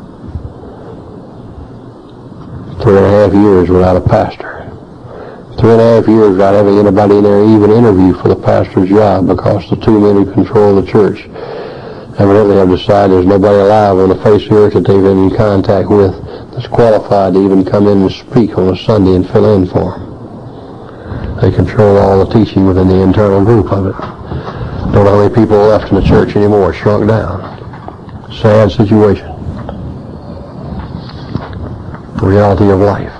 3.5 years without a pastor. 3.5 years without having anybody in there even interview for the pastor's job, because the two men who control the church evidently have decided there's nobody alive on the face of the earth that they've been in contact with that's qualified to even come in and speak on a Sunday and fill in for them. They control all the teaching within the internal group of it. Don't know how many people are left in the church anymore. Shrunk down. Sad situation. Reality of life.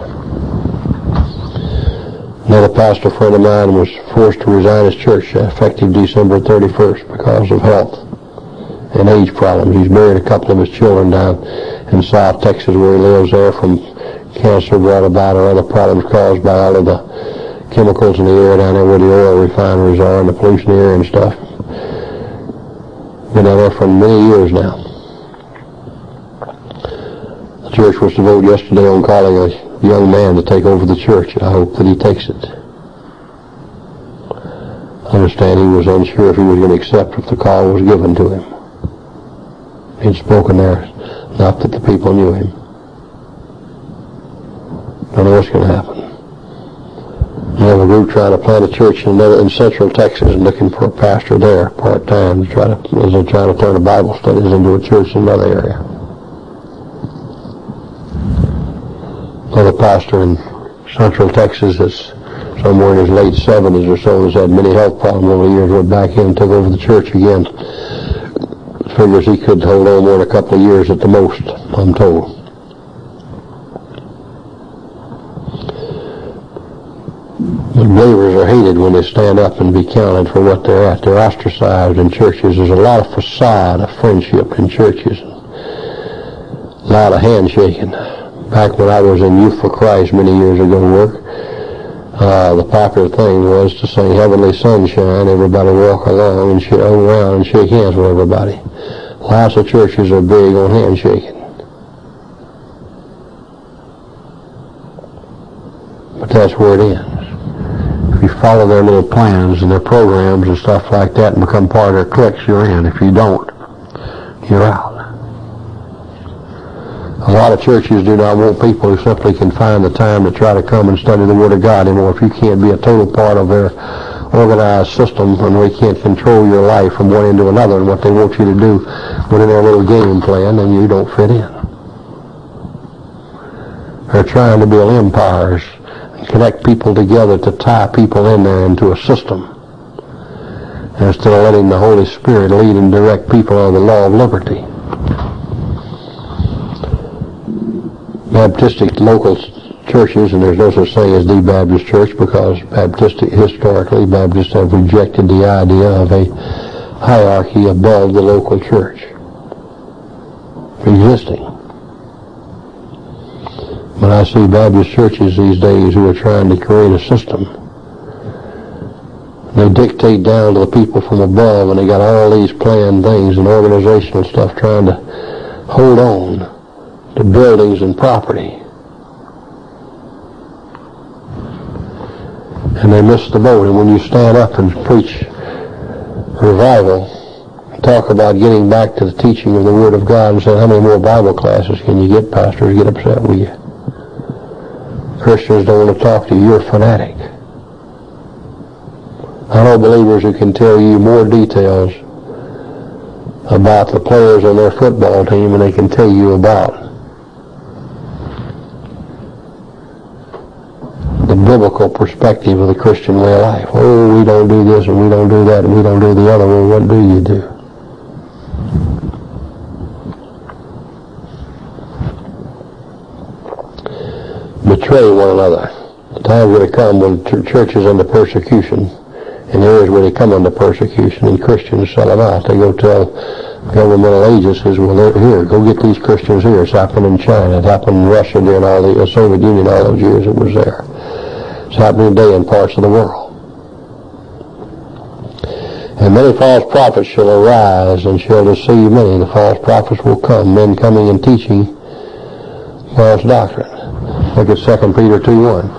Another pastor friend of mine was forced to resign his church effective December 31st because of health and age problems. He's buried a couple of his children down in South Texas where he lives there from cancer brought about or other problems caused by all of the chemicals in the air down there where the oil refineries are and the pollution in the air and stuff. Been down there for many years now. The church was to vote yesterday on calling a young man to take over the church. I hope that he takes it. I understand he was unsure if he was going to accept if the call was given to him. He'd spoken there, not that the people knew him. Don't know what's going to happen. I have a group trying to plant a church in Central Texas and looking for a pastor there part-time as they're trying to turn the Bible studies into a church in another area. Another pastor in Central Texas that's somewhere in his late 70s or so has had many health problems over the years, went back in and took over the church again. Figures he could hold on more than a couple of years at the most, I'm told. The believers are hated when they stand up and be counted for what they're at. They're ostracized in churches. There's a lot of facade of friendship in churches. A lot of handshaking. Back when I was in Youth for Christ many years ago the popular thing was to sing Heavenly Sunshine. Everybody walk along and around and shake hands with everybody. Lots of churches are big on handshaking. But that's where it ends. If you follow their little plans and their programs and stuff like that and become part of their cliques, you're in. If you don't, you're out. A lot of churches do not want people who simply can find the time to try to come and study the Word of God anymore. If you can't be a total part of their organized system and we can't control your life from one end to another and what they want you to do within their little game plan, then you don't fit in. They're trying to build empires and connect people together to tie people in there into a system instead of letting the Holy Spirit lead and direct people on the law of liberty. Baptistic local churches, and there's no such thing as the Baptist church because historically Baptists have rejected the idea of a hierarchy above the local church existing. But I see Baptist churches these days who are trying to create a system They dictate down to the people from above, and they got all these planned things and organizational stuff trying to hold on to buildings and property. And they miss the boat. And when you stand up and preach revival, talk about getting back to the teaching of the Word of God and say, how many more Bible classes can you get? Pastors get upset with you. Christians don't want to talk to you. You're a fanatic. I know believers who can tell you more details about the players on their football team than they can tell you about the biblical perspective of the Christian way of life. Oh, we don't do this and we don't do that and we don't do the other. Well, what do you do? Betray one another. The time's going to come when church is under persecution, and areas where they come under persecution, and Christians sell them out. They go tell governmental agencies, well, they're here, go get these Christians here. It's happened in China. It happened in Russia during all the Soviet Union, all those years it was there. It's happening today in parts of the world. And many false prophets shall arise and shall deceive many. The false prophets will come, men coming and teaching false doctrine. Look at 2 Peter 2:1.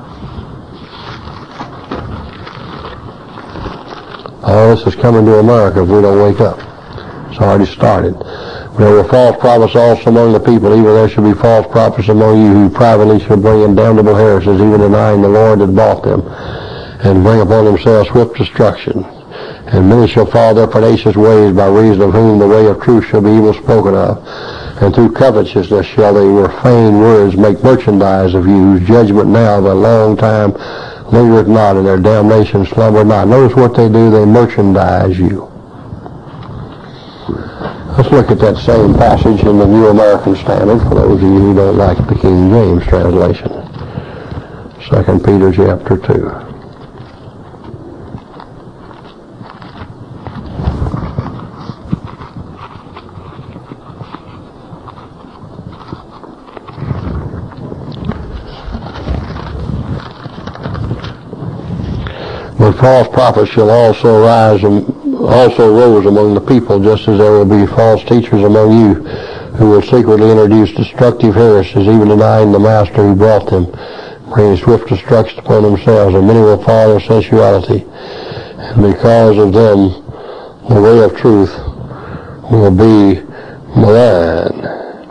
All this is coming to America if we don't wake up. It's already started. There were false prophets also among the people, even there should be false prophets among you who privately shall bring in damnable heresies, even denying the Lord that bought them, and bring upon themselves swift destruction. And many shall follow their pernicious ways, by reason of whom the way of truth shall be evil spoken of. And through covetousness shall they with feigned words make merchandise of you, whose judgment now of a long time lingereth not, and their damnation slumbereth not. Notice what they do, they merchandise you. Let's look at that same passage in the New American Standard, for those of you who don't like the King James translation. 2 Peter chapter 2. But false prophets shall also rose among the people, just as there will be false teachers among you, who will secretly introduce destructive heresies, even denying the master who brought them, bringing swift destruction upon themselves. And many will follow their sensuality, and because of them the way of truth will be maligned.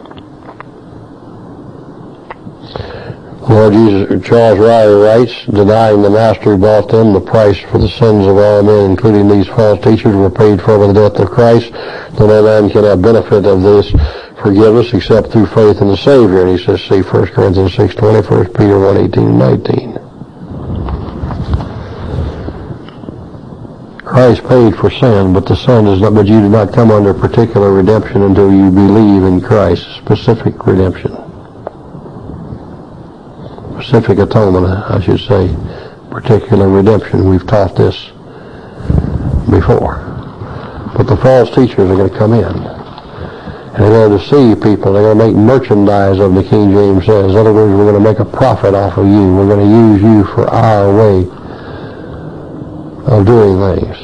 Lord Jesus, Charles Ryrie writes, denying the master who bought them, the price for the sins of all men, including these false teachers, were paid for by the death of Christ. So no man can have benefit of this forgiveness except through faith in the Savior. And he says, see 1 Corinthians 6:20, 1 Peter 1:18 and 19. Christ paid for sin, but the sin is not, but you do not come under particular redemption until you believe in Christ, specific redemption. Specific atonement, I should say, particular redemption. We've taught this before. But the false teachers are going to come in, and they're going to deceive people. They're going to make merchandise of the King James says. In other words, we're going to make a profit off of you. We're going to use you for our way of doing things.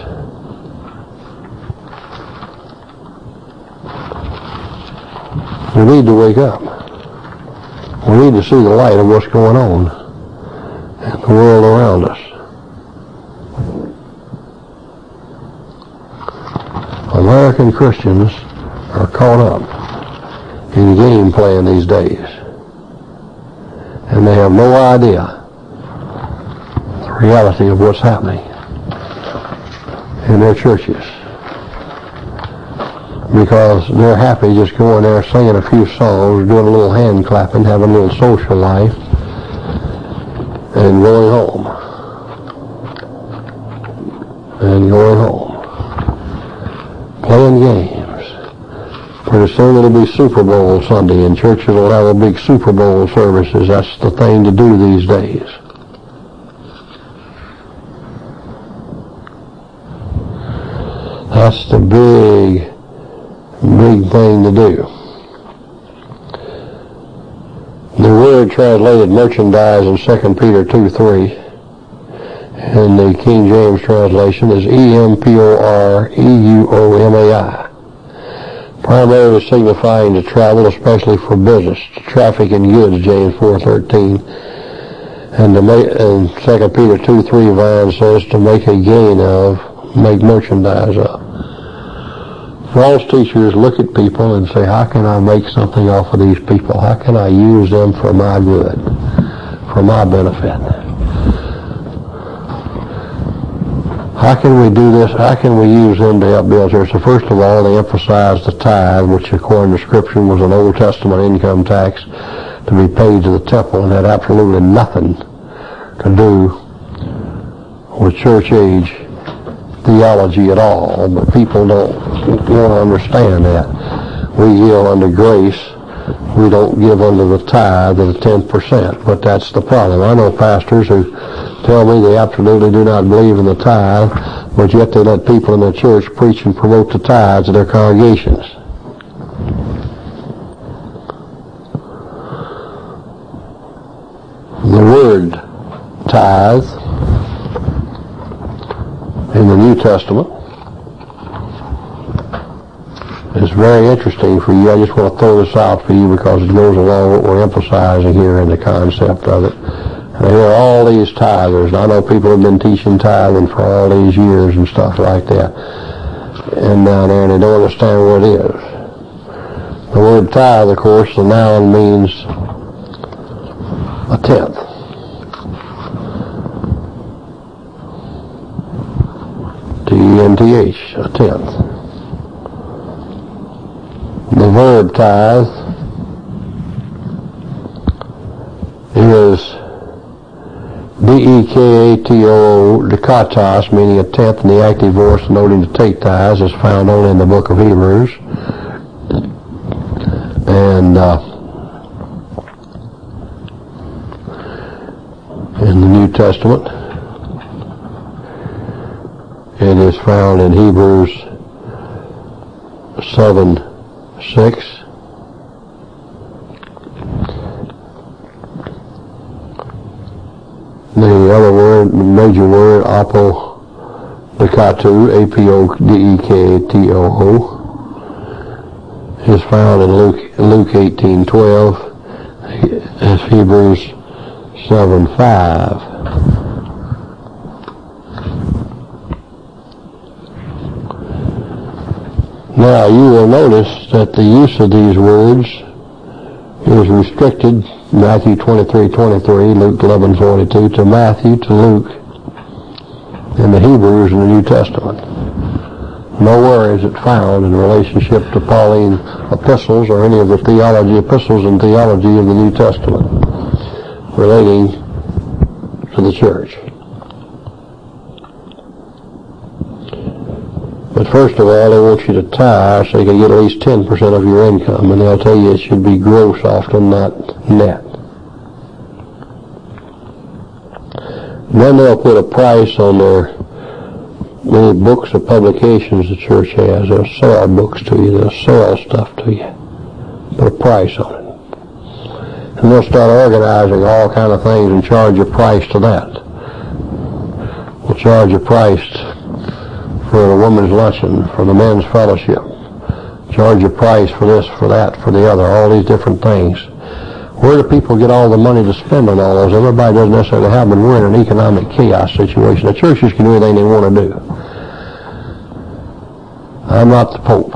We need to wake up. We need to see the light of what's going on in the world around us. American Christians are caught up in game playing these days, and they have no idea the reality of what's happening in their churches, because they're happy just going there singing a few songs, doing a little hand clapping, having a little social life, and going home. Playing games. Pretty soon it'll be Super Bowl Sunday, and churches will have a big Super Bowl services. That's the thing to do these days. That's the big thing to do. The word translated merchandise in 2 Peter 2:3 in the King James translation is EMPOREUOMAI, primarily signifying to travel, especially for business, to traffic in goods, James 4:13. And 2 Peter 2:3 Vine says to make a gain of, make merchandise of. False teachers look at people and say, how can I make something off of these people? How can I use them for my good, for my benefit? How can we do this? How can we use them to help build church? So first of all, they emphasize the tithe, which according to Scripture was an Old Testament income tax to be paid to the temple, and had absolutely nothing to do with church age theology at all. But people don't want to understand that. We give under grace. We don't give under the tithe of the 10%. But that's the problem. I know pastors who tell me they absolutely do not believe in the tithe, but yet they let people in their church preach and promote the tithes of their congregations. The word tithe in the New Testament is very interesting for you. I just want to throw this out for you because it goes along with what we're emphasizing here in the concept of it. And I hear all these tithers, and I know people have been teaching tithing for all these years and stuff like that, and down there, and they don't understand what it is. The word tithe, of course, the noun means a tenth. T-E-N-T-H, a tenth. The verb tithe is D-E-K-A-T-O, dekatos, meaning a tenth, and the active voice denoting to take tithes is found only in the book of Hebrews. And in the New Testament, it is found in Hebrews 7:6. The other word, major word, apodekatoo, A-P-O-D-E-K-A-T-O-O, is found in Luke 18:12, as Hebrews 7:5. Now you will notice that the use of these words is restricted, Matthew 23:23, Luke 11:42, to Matthew, to Luke, and the Hebrews in the New Testament. Nowhere is it found in relationship to Pauline epistles or any of the theology epistles and theology of the New Testament relating to the church. But first of all, they want you to tithe so you can get at least 10% of your income, and they'll tell you it should be gross often, not net. Then they'll put a price on their many books or publications the church has. They'll sell books to you. They'll sell stuff to you. Put a price on it. And they'll start organizing all kind of things and charge a price to that. We'll charge a price for the women's luncheon, for the men's fellowship. Charge a price for this, for that, for the other, all these different things. Where do people get all the money to spend on all those? Everybody doesn't necessarily have, but we're in an economic chaos situation. The churches can do anything they want to do. I'm not the Pope.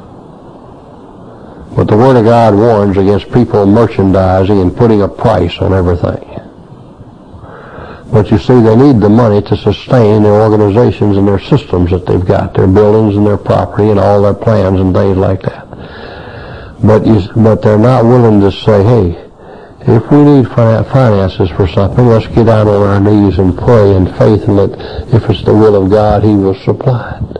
But the Word of God warns against people merchandising and putting a price on everything. But you see, they need the money to sustain their organizations and their systems that they've got, their buildings and their property and all their plans and things like that. But they're not willing to say, hey, if we need finances for something, let's get out on our knees and pray in faith, and if it's the will of God, He will supply it.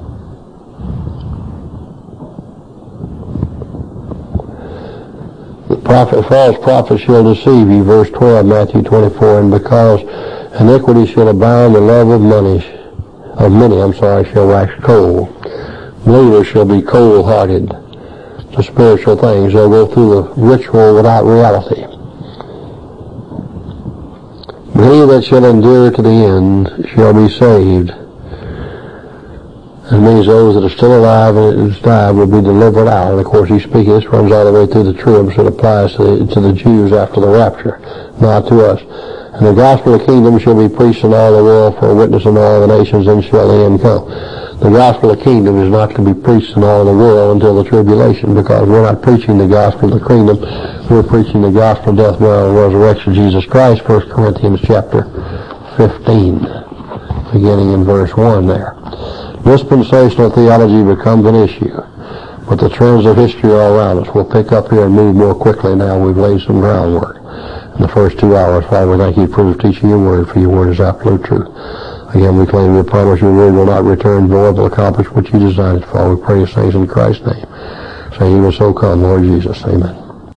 False prophets shall deceive you, verse 12, Matthew 24, and because iniquity shall abound, the love of many shall wax cold. Believers shall be cold-hearted to spiritual things. They'll go through the ritual without reality. But he that shall endure to the end shall be saved. And means those that are still alive and that has died will be delivered out. And of course, he's speaking, this runs all the way through the trib, so it applies to the Jews after the rapture, not to us. And the gospel of the kingdom shall be preached in all the world for a witness in all the nations, then shall the end come. The gospel of the kingdom is not to be preached in all the world until the tribulation, because we're not preaching the gospel of the kingdom. We're preaching the gospel of death, burial, and resurrection of Jesus Christ, 1 Corinthians chapter 15, beginning in verse 1 there. Dispensational theology becomes an issue, but the trends of history are around us. We'll pick up here and move more quickly now. We've laid some groundwork in the first 2 hours. Father, we thank you for teaching your word, for your word is absolute truth. Again, we claim your promise your word will not return void, but accomplish what you designed it for. We pray these things in Christ's name. Say, even so come, Lord Jesus. Amen.